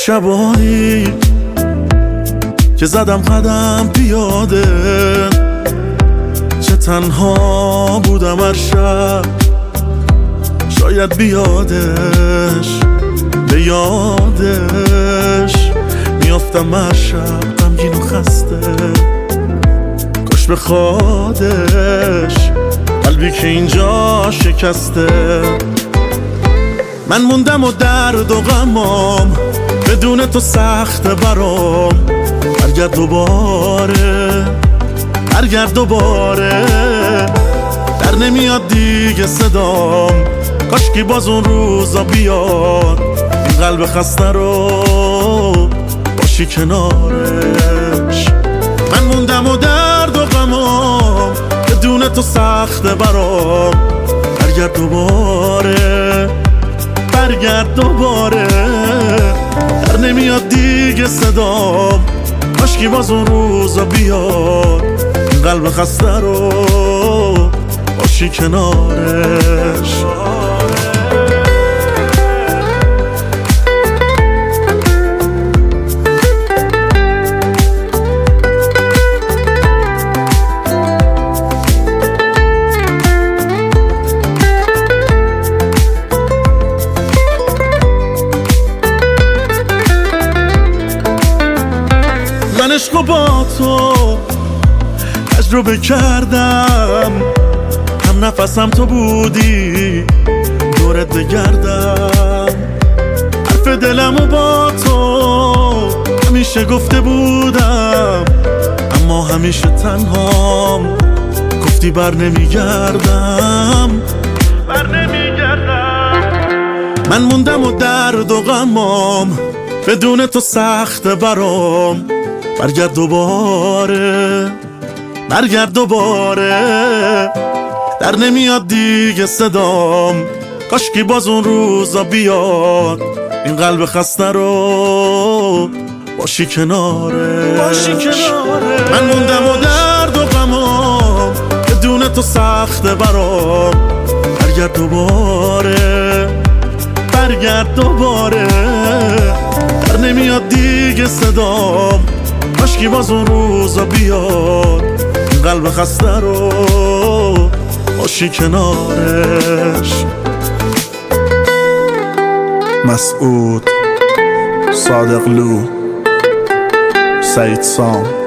شبایی که زدم قدم پیاده، چه تنها بودم هر شب، شاید بیادش به یادش میافتم هر شب غمگین و خسته، کاش بخوادش قلبی که اینجا شکسته. من موندم و درد و غمام بدون تو سخته برام، برگرد دوباره برگرد دوباره، در نمیاد دیگه صدام، کاشکی باز اون روزا بیاد، این قلب خسته رو باشی کنارش. من موندم و درد و غمام بدون تو سخته برام، برگرد دوباره برگرد دوباره، در نمیاد دیگه صدام، کاشکی باز اون روزا بیاد، این قلب خسته رو باشی کنارش. من عشقو با تو تجربه کردم، هم نفسم تو بودی دورت بگردم، حرف دلمو با تو همیشه گفته بودم، اما همیشه تنهام، گفتی بر نمیگردم. من موندم و درد و غمام بدون تو سخته برام، برگرد دوباره برگرد دوباره، در نمیاد دیگه صدام، کاشکی باز اون روزا بیاد، این قلب خسته رو باشی کنارش. من موندم و درد و غمام بدون تو سخته برام، برگرد دوباره برگرد دوباره، در نمیاد دیگه صدام، کاشکی باز اون روزا بیاد، این قلب خسته رو باشی کنارش. مسعود صادقلو، سعید سام.